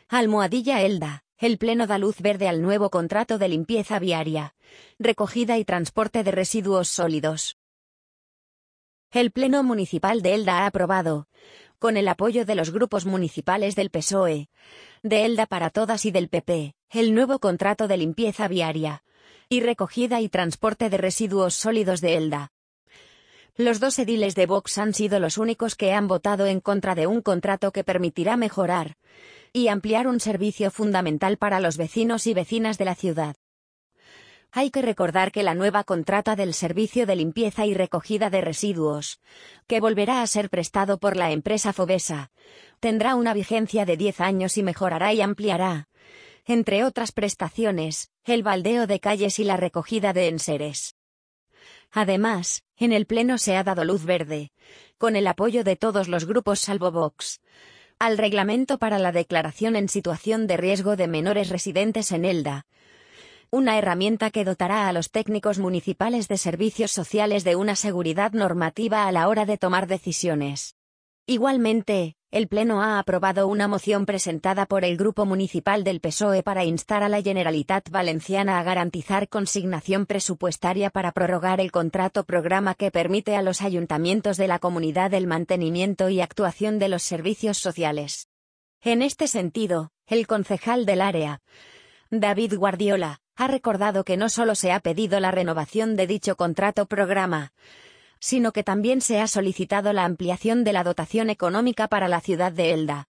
Almohadilla Elda. El Pleno da luz verde al nuevo contrato de limpieza viaria, recogida y transporte de residuos sólidos. El Pleno Municipal de Elda ha aprobado, con el apoyo de los grupos municipales del PSOE, de Elda para Todas y del PP, el nuevo contrato de limpieza viaria y recogida y transporte de residuos sólidos de Elda. Los dos ediles de Vox han sido los únicos que han votado en contra de un contrato que permitirá mejorar y ampliar un servicio fundamental para los vecinos y vecinas de la ciudad. Hay que recordar que la nueva contrata del servicio de limpieza y recogida de residuos, que volverá a ser prestado por la empresa Fovesa, tendrá una vigencia de 10 años y mejorará y ampliará, entre otras prestaciones, el baldeo de calles y la recogida de enseres. Además, en el Pleno se ha dado luz verde, con el apoyo de todos los grupos salvo Vox, al reglamento para la declaración en situación de riesgo de menores residentes en Elda, una herramienta que dotará a los técnicos municipales de servicios sociales de una seguridad normativa a la hora de tomar decisiones. Igualmente, el Pleno ha aprobado una moción presentada por el Grupo Municipal del PSOE para instar a la Generalitat Valenciana a garantizar consignación presupuestaria para prorrogar el contrato programa que permite a los ayuntamientos de la comunidad el mantenimiento y actuación de los servicios sociales. En este sentido, el concejal del área, David Guardiola, ha recordado que no solo se ha pedido la renovación de dicho contrato programa, sino que también se ha solicitado la ampliación de la dotación económica para la ciudad de Elda.